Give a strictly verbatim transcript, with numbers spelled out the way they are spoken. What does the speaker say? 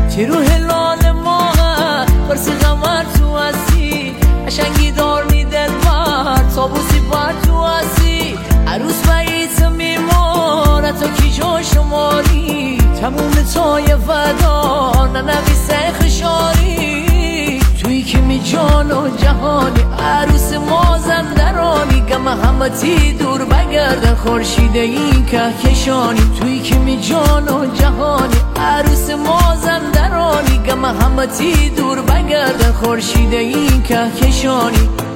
تی رو هلال ماه برس غمر تو هستی قشنگی دار میدل بر تابوسی بر تو هستی عروس باییت میماره تا کی جا شماری تموم تای فدا ننویسه خشاری توی که می جان و جهانی عروس مازندرانی گم همتی دور بگردن خورشید این کهکشانی توی که می جان و جهانی عروس مازندرانی گم همتی دور بگردن خورشید این کهکشانی